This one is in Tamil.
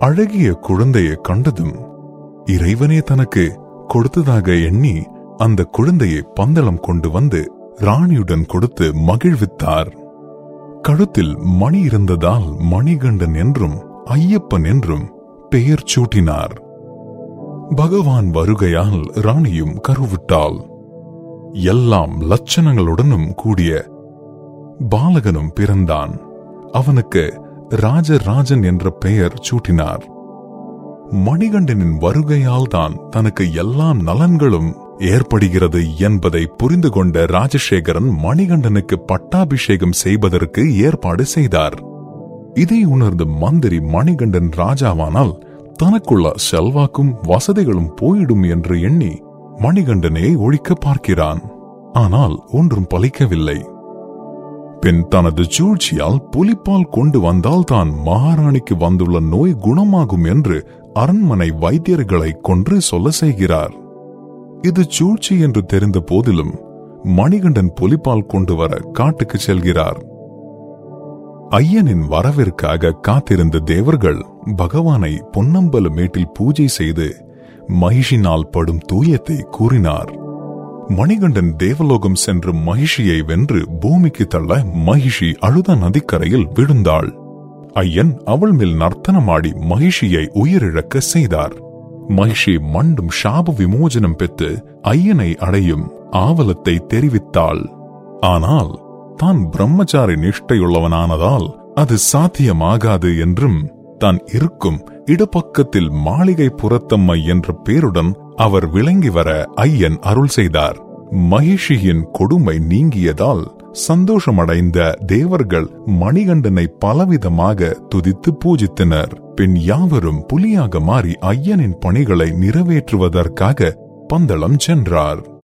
அழகிய குழந்தையை கண்டதும் இறைவனே தனக்கு கொடுத்ததாக எண்ணி அந்த குழந்தையை பந்தளம் கொண்டு வந்து ராணியுடன் கொடுத்து மகிழ்வித்தார். கழுத்தில் மணி இருந்ததால் மணிகண்டன் என்றும் ஐயப்பன் என்றும் பெயர் சூட்டினார். பகவான் வருகையால் ராணியும் கருவுற்றாள். எல்லாம் லட்சணங்களுடனும் கூடிய பாலகனும் பிறந்தான். அவனுக்கு ராஜராஜன் என்ற பெயர் சூட்டினார். மணிகண்டனின் வருகையால் தான் தனக்கு எல்லா நலன்களும் ஏற்படுகிறது என்பதை புரிந்து கொண்ட ராஜசேகரன் மணிகண்டனுக்கு பட்டாபிஷேகம் செய்வதற்கு ஏற்பாடு செய்தார். இதை உணர்ந்த மந்திரி மணிகண்டன் ராஜாவானால் தனக்குள்ள செல்வாக்கும் வசதிகளும் போயிடும் என்று எண்ணி மணிகண்டனை ஒழிக்க பார்க்கிறான். ஆனால் ஒன்றும் பலிக்கவில்லை. பின் தனது சூழ்ச்சியால் புலிப்பால் கொண்டு வந்தால் தான் மகாராணிக்கு வந்துள்ள நோய் குணமாகும் என்று அரண்மனை வைத்தியர்களை கொன்று சொல்ல செய்கிறார். இது சூழ்ச்சி என்று தெரிந்த போதிலும் மணிகண்டன் புலிப்பால் கொண்டு வர காட்டுக்கு செல்கிறார். ஐயனின் வரவிற்காக காத்திருந்த தேவர்கள் பகவானை பொன்னம்பல மேட்டில் பூஜை செய்து மகிஷினால் படும் தூயத்தை கூறினார். மணிகண்டன் தேவலோகம் சென்று மகிஷியை வென்று பூமிக்கு தள்ள மகிஷி அழுத நதிக்கரையில் விழுந்தாள். ஐயன் அவள் மேல் நர்த்தனமாடி மகிஷியை உயிரிழக்க செய்தார். மகிஷி மண்டும் சாப விமோசனம் பெற்று ஐயனை அடையும் ஆவலத்தை தெரிவித்தாள். ஆனால் தான் பிரம்மச்சாரி நிஷ்டையுள்ளவனானதால் அது சாத்தியமாகாது என்றும் தான் இருக்கும் இடப்பக்கத்தில் மாளிகை புறத்தம்மை என்ற பேருடன் அவர் விளங்கி வர ஐயன் அருள் செய்தார். மகிஷியின் கொடுமை நீங்கியதால் சந்தோஷமடைந்த தேவர்கள் மணிகண்டனை பலவிதமாக துதித்து பூஜித்தனர். பின் யாவரும் புலியாக மாறி ஐயனின் பணிகளை நிறைவேற்றுவதற்காக பந்தளம் சென்றார்.